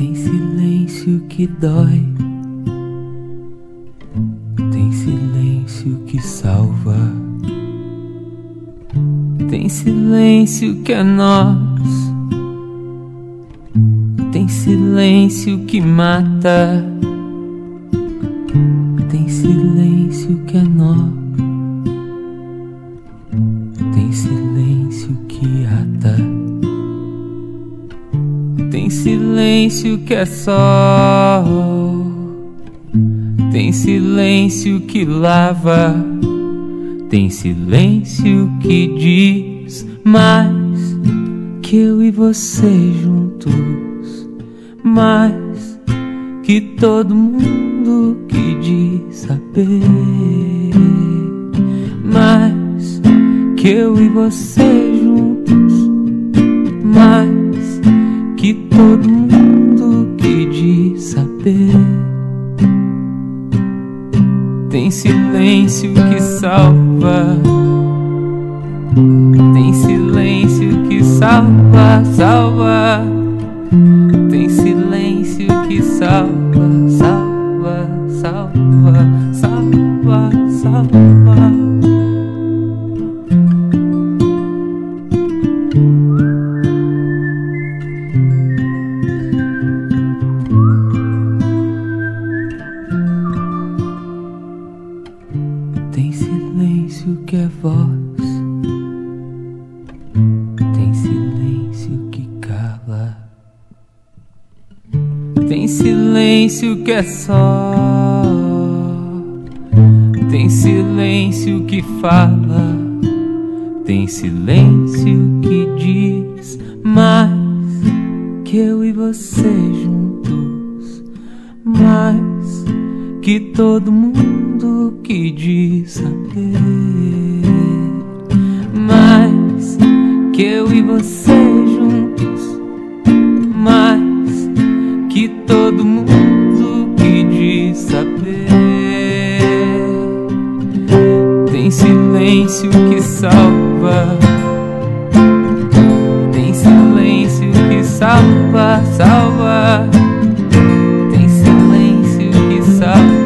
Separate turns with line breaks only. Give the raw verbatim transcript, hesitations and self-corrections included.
Tem silêncio que dói, tem silêncio que salva, tem silêncio que é nós, tem silêncio que mata, tem silêncio que é nós, tem silêncio que ata, tem silêncio que é sol, tem silêncio que lava, tem silêncio que diz mais que eu e você juntos, mais que todo mundo que diz saber, mais que eu e você juntos, mais que todo mundo que diz saber. Tem silêncio que salva, tem silêncio que salva, salva, tem silêncio que salva, salva, salva, salva, salva. Tem silêncio que é voz, tem silêncio que cala, tem silêncio que é só, tem silêncio que fala, tem silêncio que diz mais que eu e você juntos, mais que todo mundo que diz saber, mais que eu e você juntos, mais que todo mundo que diz saber. Tem silêncio que salva, tem silêncio que salva, salva, tem silêncio que salva.